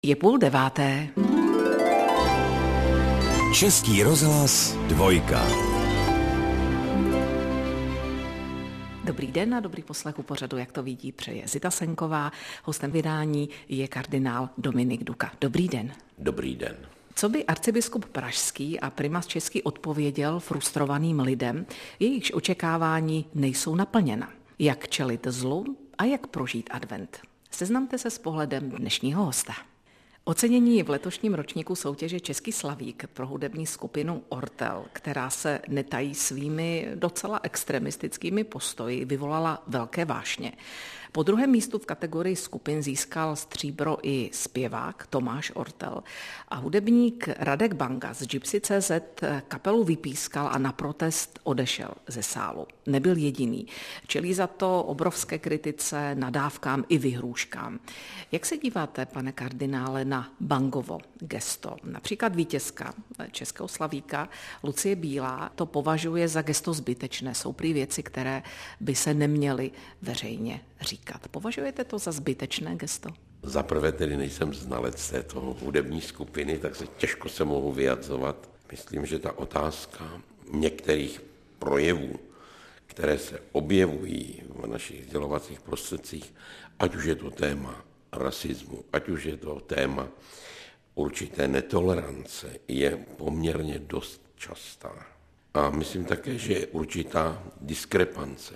Je 8:30. Český rozhlas Dvojka. Dobrý den a dobrý poslech u pořadu, jak to vidí, přeje Zita Senková. Hostem vydání je kardinál Dominik Duka. Dobrý den. Dobrý den. Co by arcibiskup pražský a primas český odpověděl frustrovaným lidem, jejichž očekávání nejsou naplněna? Jak čelit zlu a jak prožít advent? Seznamte se s pohledem dnešního hosta. Ocenění v letošním ročníku soutěže Český slavík pro hudební skupinu Ortel, která se netají svými docela extremistickými postoji, vyvolala velké vášně. Po druhém místu v kategorii skupin získal stříbro i zpěvák Tomáš Ortel a hudebník Radek Banga z Gypsy.cz kapelu vypískal a na protest odešel ze sálu. Nebyl jediný. Čelí za to obrovské kritice, nadávkám i vyhrůžkám. Jak se díváte, pane kardinále, na Bangovo gesto? Například vítězka Českého slavíka Lucie Bílá to považuje za gesto zbytečné. Jsou prý věci, které by se neměly veřejně říkat. Považujete to za zbytečné gesto? Za prvé tedy nejsem znalec této hudební skupiny, tak se těžko se mohu vyjadřovat. Myslím, že ta otázka některých projevů, které se objevují v našich sdělovacích prostředcích, ať už je to téma rasismu, ať už je to téma určité netolerance, je poměrně dost častá. A myslím také, že je určitá diskrepance,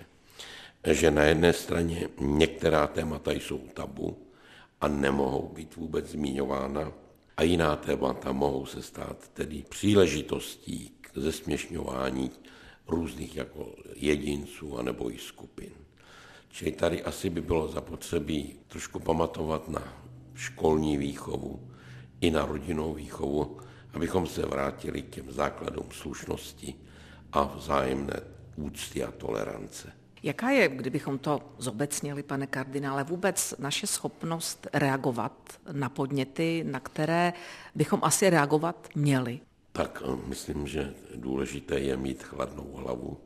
že na jedné straně některá témata jsou tabu a nemohou být vůbec zmiňována a jiná témata mohou se stát tedy příležitostí k zesměšňování různých jako jedinců anebo i skupin. Čili tady asi by bylo zapotřebí trošku pamatovat na školní výchovu i na rodinnou výchovu, abychom se vrátili k těm základům slušnosti a vzájemné úcty a tolerance. Jaká je, kdybychom to zobecnili, pane kardinále, vůbec naše schopnost reagovat na podněty, na které bychom asi reagovat měli? Tak myslím, že důležité je mít chladnou hlavu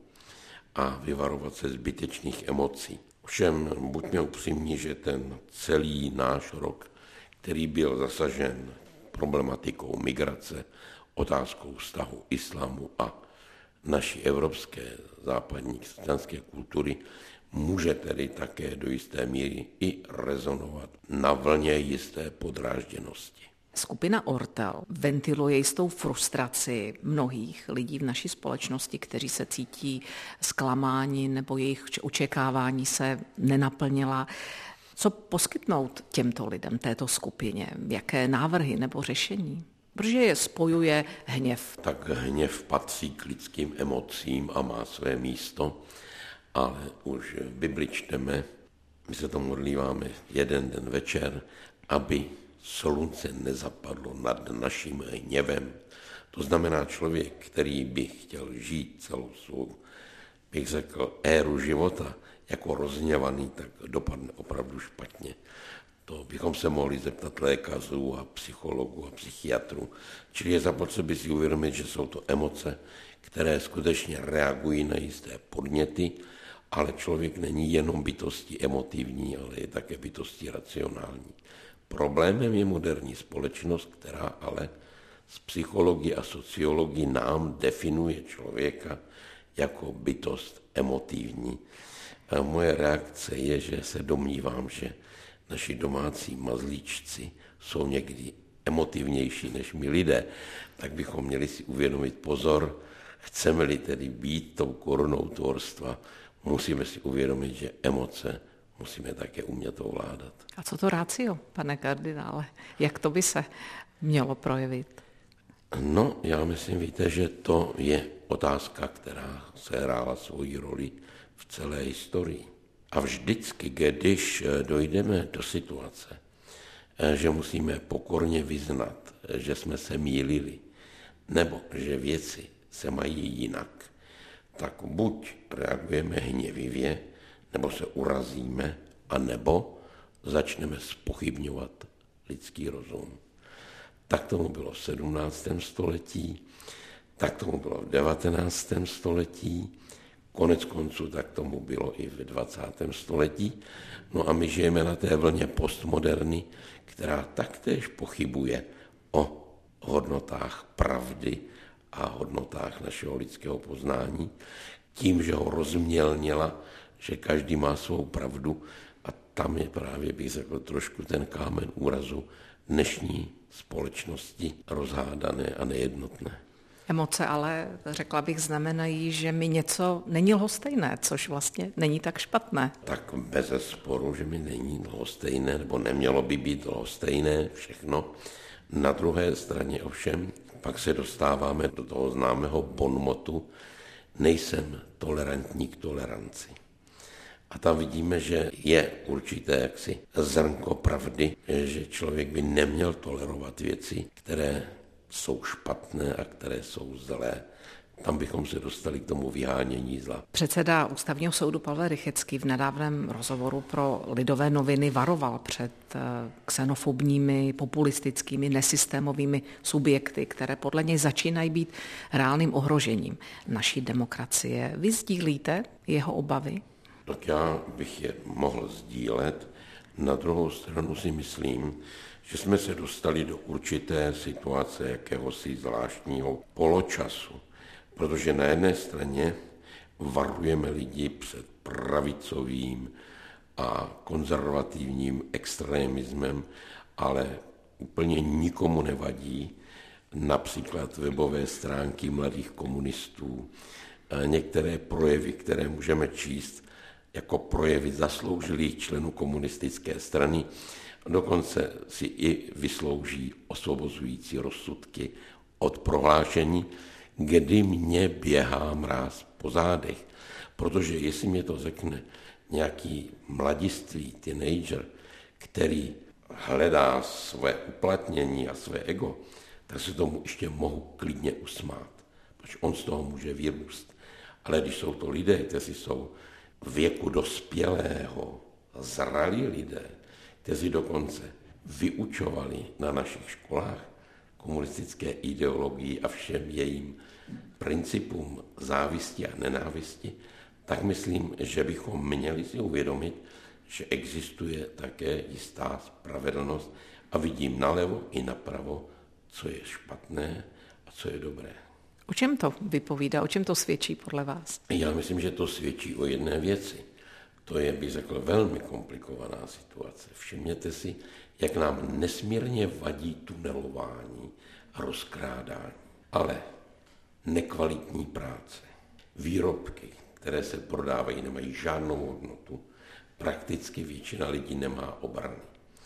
a vyvarovat se zbytečných emocí. Všem buďme upřímní, že ten celý náš rok, který byl zasažen problematikou migrace, otázkou vztahu islámu a naší evropské západní křesťanské kultury, může tedy také do jisté míry i rezonovat na vlně jisté podrážděnosti. Skupina Ortel ventiluje jistou frustraci mnohých lidí v naší společnosti, kteří se cítí zklamáni nebo jejich očekávání se nenaplnila. Co poskytnout těmto lidem, této skupině? Jaké návrhy nebo řešení? Protože je spojuje hněv. Tak hněv patří k lidským emocím a má své místo, ale už v Bibli čteme, my se to modlíváme jeden den večer, aby slunce nezapadlo nad naším hněvem. To znamená člověk, který by chtěl žít celou svou, bych řekl, éru života jako rozhněvaný, tak dopadne opravdu špatně. To bychom se mohli zeptat lékařů a psychologů a psychiatrů. Čili je zapotřebí si uvědomit, že jsou to emoce, které skutečně reagují na jisté podněty, ale člověk není jenom bytostí emotivní, ale je také bytostí racionální. Problémem je moderní společnost, která ale z psychologie a sociologie nám definuje člověka jako bytost emotivní. A moje reakce je, že se domnívám, že naši domácí mazlíčci jsou někdy emotivnější než my lidé, tak bychom měli si uvědomit pozor, chceme-li tedy být tou korunou tvorstva, musíme si uvědomit, že emoce musíme také umět ovládat. A co to ratio, pane kardinále? Jak to by se mělo projevit? No, já myslím, víte, že to je otázka, která se hrála svoji roli v celé historii. A vždycky, když dojdeme do situace, že musíme pokorně vyznat, že jsme se mýlili, nebo že věci se mají jinak, tak buď reagujeme hněvivě, nebo se urazíme, anebo začneme zpochybňovat lidský rozum. Tak tomu bylo v 17. století, tak tomu bylo v 19. století. Konec konců tak tomu bylo i v 20. století. No a my žijeme na té vlně postmoderny, která taktéž pochybuje o hodnotách pravdy a hodnotách našeho lidského poznání, tím, že ho rozmělnila, že každý má svou pravdu a tam je právě, bych řekl, trošku ten kámen úrazu dnešní společnosti rozhádané a nejednotné. Emoce ale, řekla bych, znamenají, že mi něco není lhostejné, což vlastně není tak špatné. Tak bezesporu, že mi není lhostejné, nebo nemělo by být lhostejné všechno. Na druhé straně ovšem, pak se dostáváme do toho známého bonmotu, nejsem tolerantní k toleranci. A tam vidíme, že je určité jaksi zrnko pravdy, že člověk by neměl tolerovat věci, které jsou špatné a které jsou zlé. Tam bychom se dostali k tomu vyhánění zla. Předseda Ústavního soudu Pavel Rychecký v nedávném rozhovoru pro Lidové noviny varoval před xenofobními, populistickými, nesystémovými subjekty, které podle něj začínají být reálným ohrožením naší demokracie. Vy sdílíte jeho obavy? Tak já bych je mohl sdílet. Na druhou stranu si myslím, že jsme se dostali do určité situace jakéhosi zvláštního poločasu. Protože na jedné straně varujeme lidi před pravicovým a konzervativním extremismem, ale úplně nikomu nevadí například webové stránky mladých komunistů, některé projevy, které můžeme číst jako projevy zasloužilých členů komunistické strany, dokonce si i vyslouží osvobozující rozsudky od prohlášení, kdy mě běhá mráz po zádech. Protože jestli mě to řekne nějaký mladistvý teenager, který hledá své uplatnění a své ego, tak se tomu ještě mohu klidně usmát, protože on z toho může vyrůst. Ale když jsou to lidé, kteří jsou v věku dospělého, zralí lidé, kteří dokonce vyučovali na našich školách komunistické ideologii a všem jejím principům závisti a nenávisti, tak myslím, že bychom měli si uvědomit, že existuje také jistá spravedlnost a vidím nalevo i napravo, co je špatné a co je dobré. O čem to vypovídá, o čem to svědčí podle vás? Já myslím, že to svědčí o jedné věci. To je, bych řekl, velmi komplikovaná situace. Všimněte si, jak nám nesmírně vadí tunelování a rozkrádání. Ale nekvalitní práce, výrobky, které se prodávají, nemají žádnou hodnotu, prakticky většina lidí nemá obrany.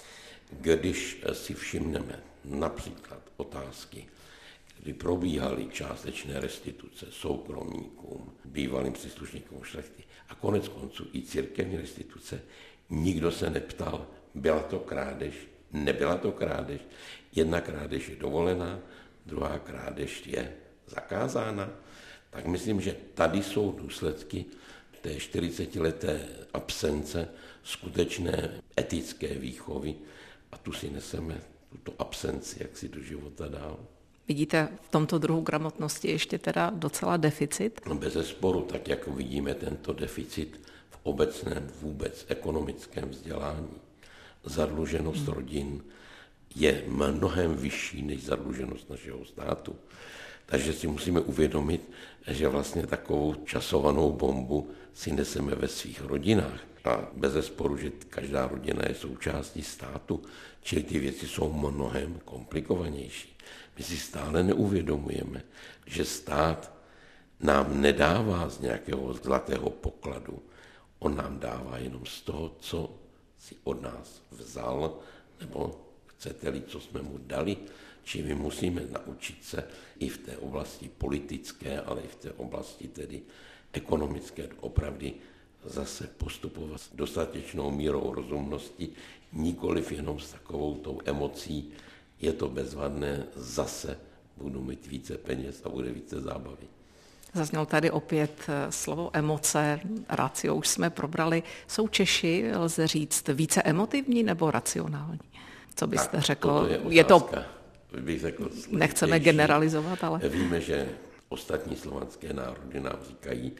Když si všimneme například otázky, kdy probíhaly částečné restituce soukromníkům, bývalým příslušníkům šlechty a konec konců i církevní restituce, nikdo se neptal, byla to krádež, nebyla to krádež, jedna krádež je dovolená, druhá krádež je zakázána, tak myslím, že tady jsou důsledky té 40leté absence skutečné etické výchovy a tu si neseme tuto absenci jaksi do života dál. Vidíte v tomto druhu gramotnosti ještě teda docela deficit? No bezesporu, tak jak vidíme tento deficit v obecném vůbec ekonomickém vzdělání. Zadluženost rodin je mnohem vyšší než zadluženost našeho státu. Takže si musíme uvědomit, že vlastně takovou časovanou bombu si neseme ve svých rodinách. A bezesporu, že každá rodina je součástí státu, čili ty věci jsou mnohem komplikovanější. My si stále neuvědomujeme, že stát nám nedává z nějakého zlatého pokladu. On nám dává jenom z toho, co si od nás vzal, nebo chcete-li, co jsme mu dali. Čili my musíme naučit se i v té oblasti politické, ale i v té oblasti tedy ekonomické opravdy zase postupovat s dostatečnou mírou rozumnosti, nikoliv jenom s takovou tou emocí, je to bezvadné, zase budu mít více peněz a bude více zábavy. Zazněl tady opět slovo emoce, ratio už jsme probrali. Jsou Češi, lze říct, více emotivní nebo racionální? Co byste tak, řekl? Je to, bych řekl, nechceme generalizovat, ale... Víme, že ostatní slovanské národy nám říkají,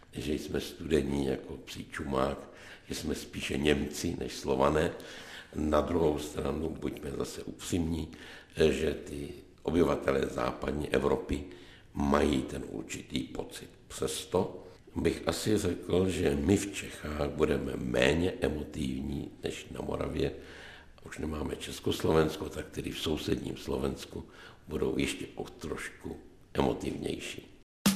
že jsme studení jako psí čumák, že jsme spíše Němci než Slované. Na druhou stranu buďme zase upřímní, že ty obyvatelé západní Evropy mají ten určitý pocit. Přesto bych asi řekl, že my v Čechách budeme méně emotivní než na Moravě. Už nemáme Československo, tak tedy v sousedním Slovensku budou ještě o trošku emotivnější.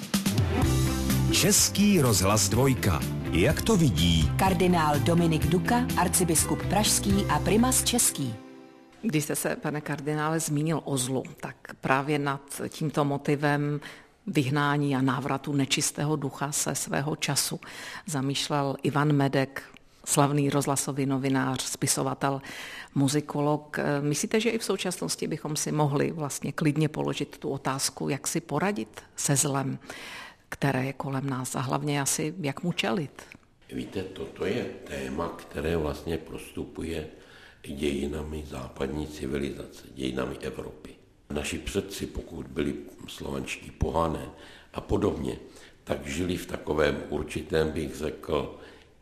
Český rozhlas Dvojka. Jak to vidí kardinál Dominik Duka, arcibiskup pražský a primas český. Když jste se, pane kardinále, zmínil o zlu, tak právě nad tímto motivem vyhnání a návratu nečistého ducha se svého času zamýšlel Ivan Medek, slavný rozhlasový novinář, spisovatel, muzikolog. Myslíte, že i v současnosti bychom si mohli vlastně klidně položit tu otázku, jak si poradit se zlem, které je kolem nás a hlavně asi, jak mu čelit? Víte, toto je téma, které vlastně prostupuje dějinami západní civilizace, dějinami Evropy. Naši předci, pokud byli slovanští pohané a podobně, tak žili v takovém určitém, bych řekl,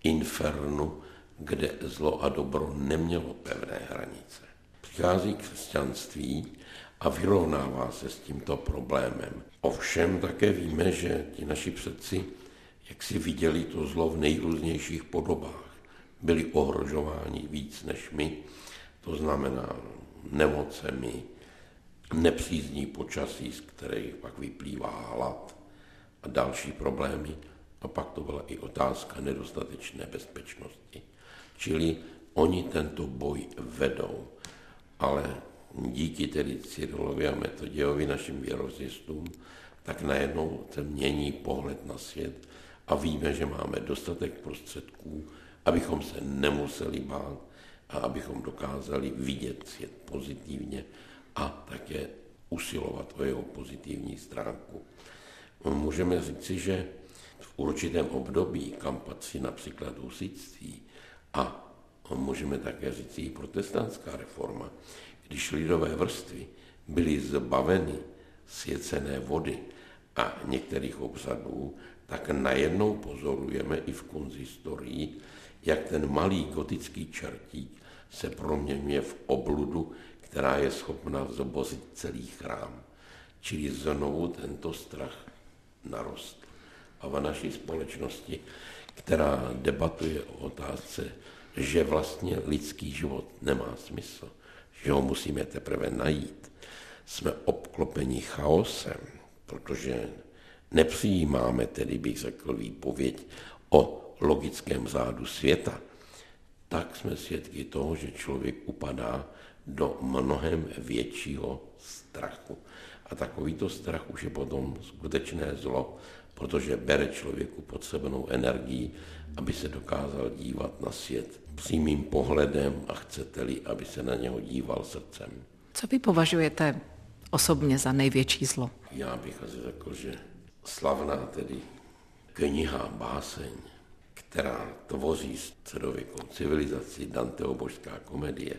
infernu, kde zlo a dobro nemělo pevné hranice. Přichází křesťanství a vyrovnává se s tímto problémem. Ovšem také víme, že ti naši předci jak si viděli to zlo v nejrůznějších podobách. Byli ohrožováni víc než my, to znamená nemocemi, nepřízní počasí, z kterých pak vyplývá hlad a další problémy. A pak to byla i otázka nedostatečné bezpečnosti. Čili oni tento boj vedou, ale díky tedy Cyrilovi a Metodějovi, našim věrozjistům, tak najednou se mění pohled na svět a víme, že máme dostatek prostředků, abychom se nemuseli bát a abychom dokázali vidět svět pozitivně a také usilovat o jeho pozitivní stránku. Můžeme říci, že v určitém období, kam patří například husitství a můžeme také říci i protestantská reforma, když lidové vrstvy byly zbaveny svěcené vody a některých obřadů, tak najednou pozorujeme i v konzistorii, jak ten malý gotický čertík se proměňuje v obludu, která je schopna zobozit celý chrám. Čili znovu tento strach narostl. A v naší společnosti, která debatuje o otázce, že vlastně lidský život nemá smysl, že ho musíme teprve najít, jsme obklopeni chaosem, protože nepřijímáme, tedy bych řekl, výpověď o logickém řádu světa, tak jsme svědky toho, že člověk upadá do mnohem většího strachu. A takovýto strach už je potom skutečné zlo, protože bere člověku potřebnou energii, aby se dokázal dívat na svět přímým pohledem a chcete-li, aby se na něho díval srdcem. Co vy považujete osobně za největší zlo? Já bych asi řekl, že slavná tedy kniha, báseň, která tvoří středověkou civilizaci, Danteho Božská komedie,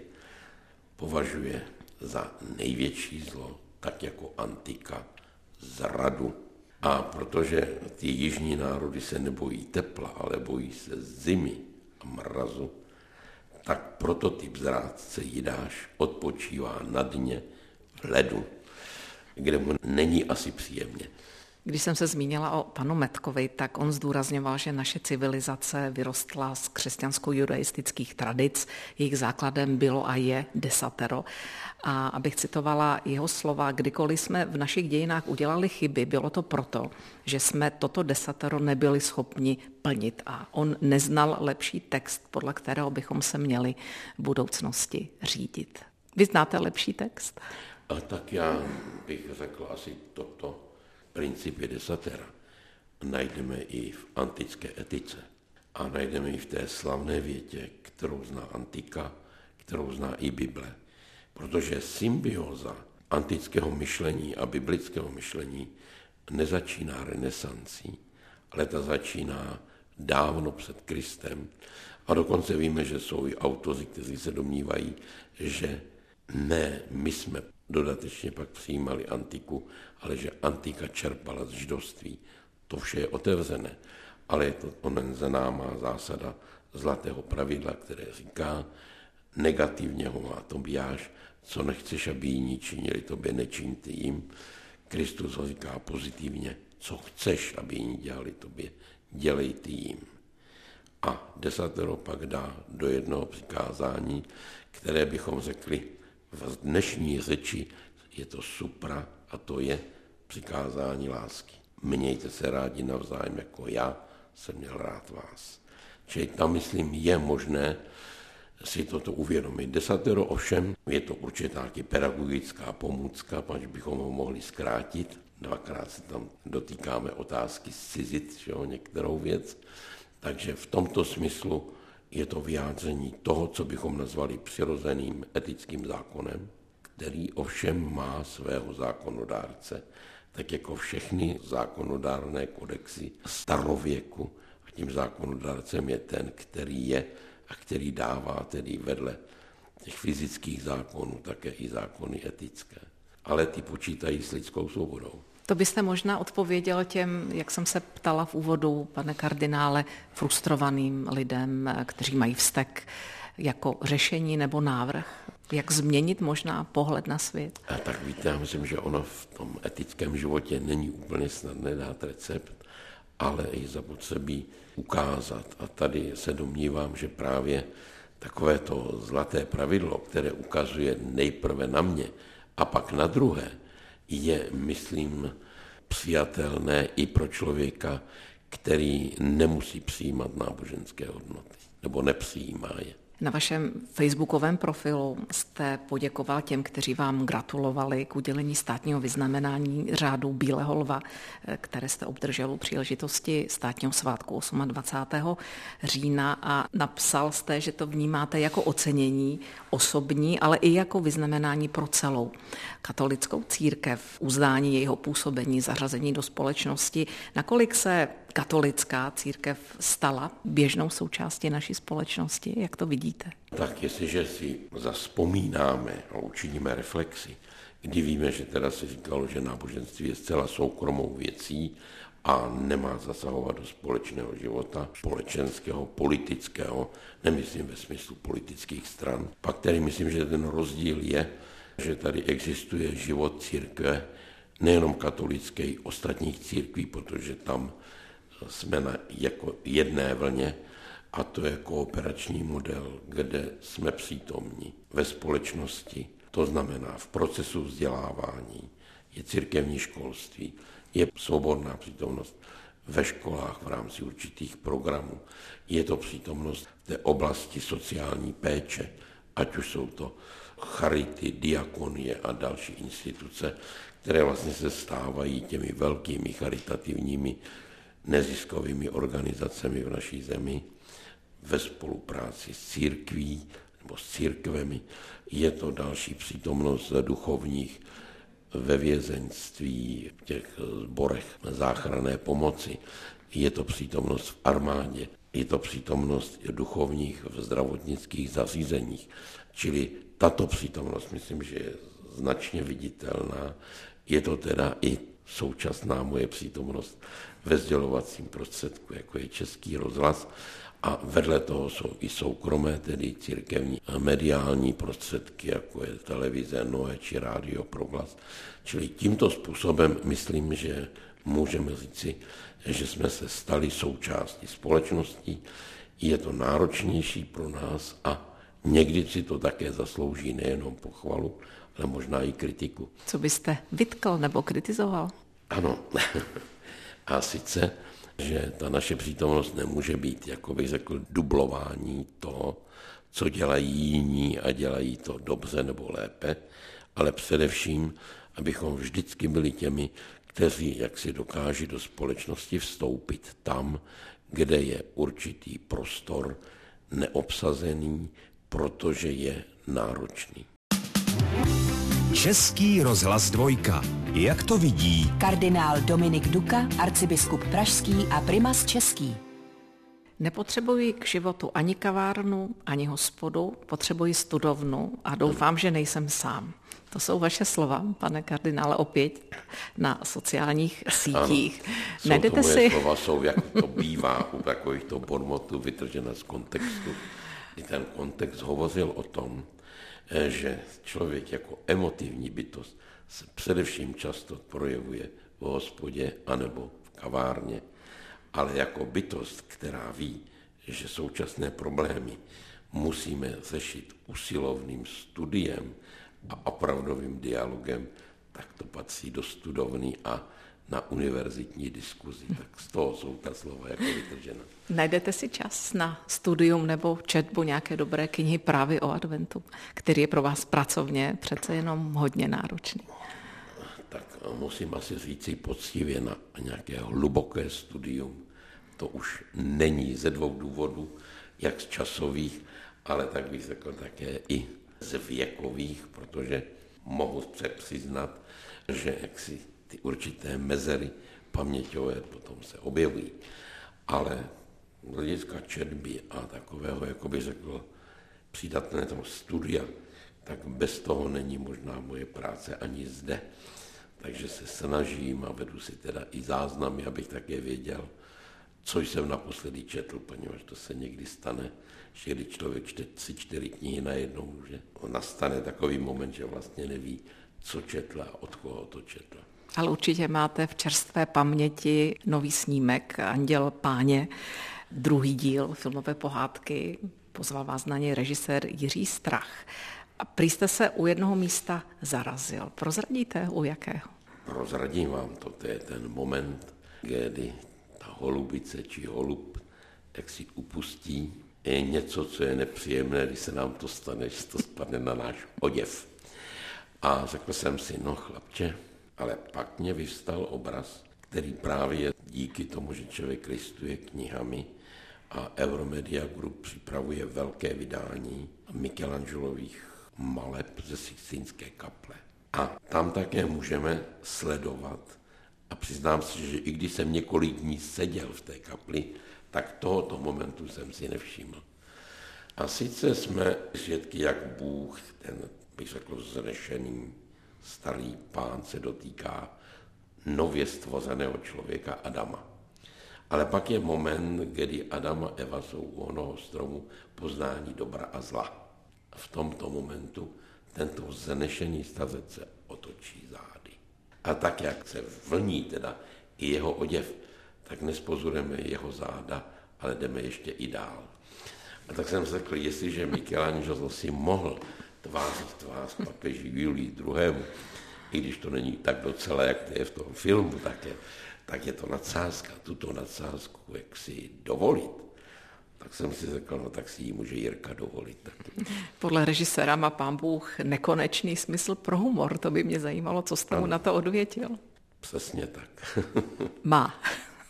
považuje za největší zlo, tak jako antika, zradu. A protože ty jižní národy se nebojí tepla, ale bojí se zimy a mrazu, tak prototyp zrádce Jidáš odpočívá na dně v ledu, kde mu není asi příjemně. Když jsem se zmínila o panu Metkovi, tak on zdůrazňoval, že naše civilizace vyrostla z křesťansko-judaistických tradic, jejich základem bylo a je desatero. A abych citovala jeho slova, kdykoliv jsme v našich dějinách udělali chyby, bylo to proto, že jsme toto desatero nebyli schopni plnit a on neznal lepší text, podle kterého bychom se měli v budoucnosti řídit. Vy znáte lepší text? A tak já bych řekl asi toto. Principy desatera najdeme i v antické etice a najdeme i v té slavné větě, kterou zná antika, kterou zná i Bible. Protože symbioza antického myšlení a biblického myšlení nezačíná renesancí, ale ta začíná dávno před Kristem. A dokonce víme, že jsou i autoři, kteří se domnívají, že ne, my jsme dodatečně pak přijímali antiku, ale že antika čerpala z židovství. To vše je otevřené. ale je to onen známá zásada zlatého pravidla, které říká, negativně ho má Tobiáš, co nechceš, aby jiní činili tobě, nečiň ty jim. Kristus ho říká pozitivně, co chceš, aby jiní dělali tobě, dělej ty jim. A 10 pak dá do jednoho přikázání, které bychom řekli v dnešní řeči, je to supra a to je přikázání lásky. Mějte se rádi navzájem, jako já jsem měl rád vás. Čili tam, myslím, je možné si toto uvědomit. 10 ovšem je to určitá taky pedagogická pomůcka, pač bychom ho mohli zkrátit. Dvakrát se tam dotýkáme otázky zcizit, některou věc. Takže v tomto smyslu je to vyjádření toho, co bychom nazvali přirozeným etickým zákonem, který ovšem má svého zákonodárce, tak jako všechny zákonodárné kodexy starověku. A tím zákonodárcem je ten, který je a který dává tedy vedle těch fyzických zákonů také i zákony etické. Ale ty počítají s lidskou svobodou. To byste možná odpověděl těm, jak jsem se ptala v úvodu, pane kardinále, frustrovaným lidem, kteří mají vztek, jako řešení nebo návrh? Jak změnit možná pohled na svět? A tak víte, já myslím, že ono v tom etickém životě není úplně snadné dát recept, ale i zapotřebí ukázat. A tady se domnívám, že právě takové to zlaté pravidlo, které ukazuje nejprve na mě a pak na druhé, je, myslím, přijatelné i pro člověka, který nemusí přijímat náboženské hodnoty, nebo nepřijímá je. Na vašem facebookovém profilu jste poděkoval těm, kteří vám gratulovali k udělení státního vyznamenání řádu Bílého lva, které jste obdržel u příležitosti státního svátku 28. října a napsal jste, že to vnímáte jako ocenění osobní, ale i jako vyznamenání pro celou katolickou církev, uznání jejího působení, zařazení do společnosti. Nakolik se katolická církev stala běžnou součástí naší společnosti? Jak to vidíte? Tak jestliže si zavzpomínáme a učiníme reflexi, kdy víme, že teda se říkalo, že náboženství je zcela soukromou věcí a nemá zasahovat do společného života, společenského, politického, nemyslím ve smyslu politických stran. Pak tady myslím, že ten rozdíl je, že tady existuje život církve, nejenom katolické, i ostatních církví, protože tam jsme na jako jedné vlně a to je kooperační model, kde jsme přítomní ve společnosti. To znamená v procesu vzdělávání, je církevní školství, je svobodná přítomnost ve školách v rámci určitých programů. Je to přítomnost v té oblasti sociální péče, ať už jsou to charity, diakonie a další instituce, které vlastně se stávají těmi velkými charitativními neziskovými organizacemi v naší zemi ve spolupráci s církví nebo s církvemi. Je to další přítomnost duchovních ve vězeňství, v těch sborech záchranné pomoci. Je to přítomnost v armádě, je to přítomnost duchovních v zdravotnických zařízeních. Čili tato přítomnost, myslím, že je značně viditelná. Je to teda i současná moje přítomnost ve sdělovacím prostředku, jako je Český rozhlas, a vedle toho jsou i soukromé, tedy církevní a mediální prostředky, jako je televize, Noe či rádio Proglas. Čili tímto způsobem myslím, že můžeme říci, že jsme se stali součástí společnosti. Je to náročnější pro nás a někdy si to také zaslouží nejenom pochvalu, ale možná i kritiku. Co byste vytkl nebo kritizoval? Ano. A sice, že ta naše přítomnost nemůže být, jako bych řekl, dublování toho, co dělají jiní a dělají to dobře nebo lépe, ale především, abychom vždycky byli těmi, kteří jaksi dokáží do společnosti vstoupit tam, kde je určitý prostor neobsazený, protože je náročný. Český rozhlas 2. Jak to vidí kardinál Dominik Duka, arcibiskup pražský a primas český? Nepotřebuji k životu ani kavárnu, ani hospodu, potřebuji studovnu a doufám, že nejsem sám. To jsou vaše slova, pane kardinále, opět. na sociálních sítích. Ano, Najdete moje slova jsou, jak to bývá u takovýchto bonmotů, vytržena z kontextu. I ten kontext hovořil o tom, že člověk jako emotivní bytost se především často projevuje v hospodě anebo v kavárně, ale jako bytost, která ví, že současné problémy musíme řešit usilovným studiem a opravdovým dialogem, tak to patří do studovny a na univerzitní diskuzi. Tak z toho jsou ta slova jako vytržena. Najdete si čas na studium nebo četbu nějaké dobré knihy právě o adventu, který je pro vás pracovně přece jenom hodně náročný? Tak musím asi říci poctivě na nějaké hluboké studium. To už není ze 2 důvodů, jak z časových, ale tak bych řekl také i z věkových, protože mohu přiznat, že jaksi ty určité mezery paměťové potom se objevují. Ale z hlediska četby a takového, jako bych řekl, přídatného studia, tak bez toho není možná moje práce ani zde. Takže se snažím a vedu si teda i záznamy, abych také věděl, co jsem naposledy četl, poněvadž to se někdy stane, že když člověk čte 3-4 knihy najednou, že nastane takový moment, že vlastně neví, co četl a od koho to četl. Ale určitě máte v čerstvé paměti nový snímek Anděl Páně, 2. díl filmové pohádky. Pozval vás na něj režisér Jiří Strach. A prý jste se u jednoho místa zarazil. Prozradíte, u jakého? Prozradím vám to, to je ten moment, kdy ta holubice či holub jak si upustí. Je něco, co je nepříjemné, když se nám to stane, že to spadne na náš oděv. A řekl jsem si, no chlapče, ale pak mě vyvstal obraz, který právě díky tomu, že člověk listuje knihami a Euromedia Group připravuje velké vydání Michelangelových maleb ze Sixtínské kaple. A tam také můžeme sledovat, a přiznám si, že i když jsem několik dní seděl v té kapli, tak tohoto momentu jsem si nevšiml. A sice jsme svědky, jak Bůh, ten, bych řekl, vznešený starý pán se dotýká nově stvořeného člověka Adama. Ale pak je moment, kdy Adam a Eva jsou u onoho stromu poznání dobra a zla. A v tomto momentu tento vznešený stařec se otočí zády. A tak, jak se vlní teda i jeho oděv, tak nespozorujeme jeho záda, ale jdeme ještě i dál. A tak jsem řekl, jestliže Michelangelo si mohl tvářit tvář papeži Julii II., i když to není tak docela, jak to je v tom filmu, tak je to nadsázka, tuto nadsázku, jak si dovolit. Tak jsem si řekl, no tak si ji může Jirka dovolit taky. Podle režiséra má pán Bůh nekonečný smysl pro humor. To by mě zajímalo, co jste mu na to odvětil. Přesně tak. Má.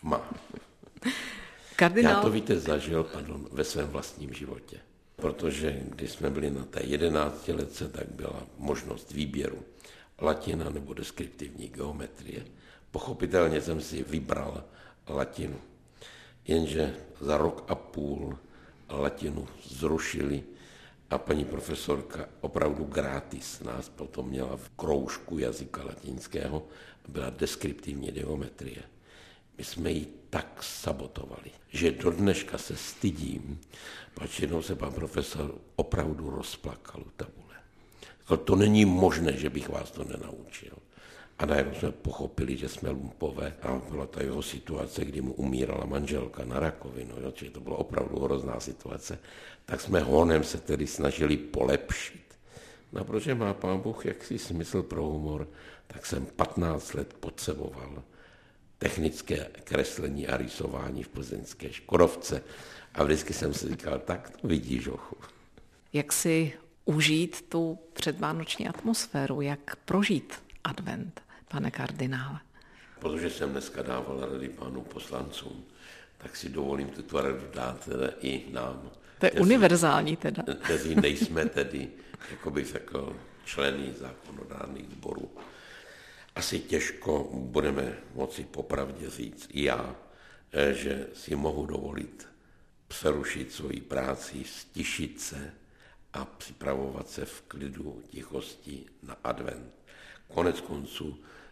Kardinál... Já to, víte, zažil ve svém vlastním životě. Protože když jsme byli na té 11 letce, tak byla možnost výběru latina nebo deskriptivní geometrie. Pochopitelně jsem si vybral latinu. Jenže za 1,5 roku latinu zrušili a paní profesorka opravdu gratis nás potom měla v kroužku jazyka latinského, byla deskriptivní geometrie. My jsme ji tak sabotovali, že do dneška se stydím, pač jednou se pan profesor opravdu rozplakal u tabule. To není možné, že bych vás to nenaučil. A najednou jsme pochopili, že jsme lumpové a byla ta jeho situace, kdy mu umírala manželka na rakovinu, čili to byla opravdu hrozná situace, tak jsme honem se tedy snažili polepšit. No, protože má pán Bůh jaksi smysl pro humor, tak jsem 15 let potřeboval technické kreslení a rysování v plzeňské Škodovce a vždycky jsem si říkal, tak to vidíš, ochu. Jak si užít tu předvánoční atmosféru, jak prožít advent, pane kardinále? Protože jsem dneska dával rady pánům poslancům, tak si dovolím tuto radu dát teda i nám. To je univerzální teda. Kteří nejsme tedy, jako bych řekl, členy zákonodárných sborů. Asi těžko budeme moci popravdě říct i já, že si mohu dovolit přerušit svoji práci, stišit se a připravovat se v klidu, tichosti na advent. Konec konců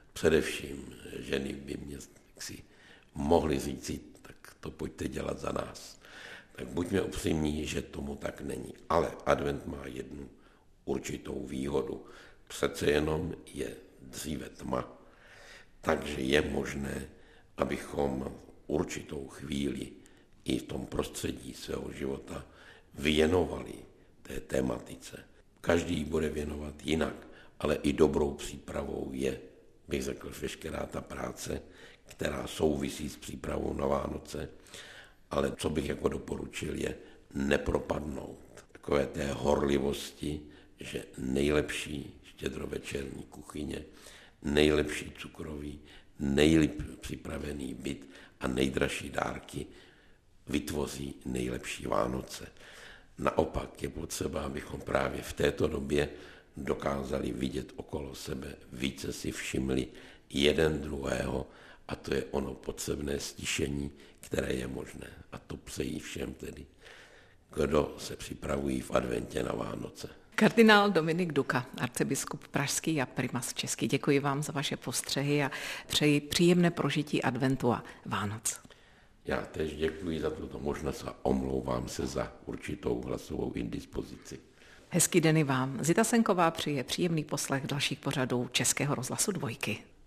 Především ženy by mě si mohly říci, tak to pojďte dělat za nás. Tak buďme upřímní, že tomu tak není. Ale advent má jednu určitou výhodu. Přece jenom je dříve tma, takže je možné, abychom určitou chvíli i v tom prostředí svého života věnovali té tematice. Každý bude věnovat jinak, ale i dobrou přípravou je, bych řekl, veškerá ta práce, která souvisí s přípravou na Vánoce, ale co bych jako doporučil je nepropadnout takové té horlivosti, že nejlepší štědrovečerní kuchyně, nejlepší cukroví, nejlíp připravený byt a nejdražší dárky vytvoří nejlepší Vánoce. Naopak je potřeba, abychom právě v této době dokázali vidět okolo sebe, více si všimli jeden druhého, a to je ono potřebné stišení, které je možné. A to přejí všem tedy, kdo se připravují v adventě na Vánoce. Kardinál Dominik Duka, arcibiskup pražský a primas český. Děkuji vám za vaše postřehy a přeji příjemné prožití adventu a Vánoc. Já též děkuji za tuto možnost a omlouvám se za určitou hlasovou indispozici. Hezký den i vám. Zita Senková přeje příjemný poslech dalších pořadů Českého rozhlasu Dvojky.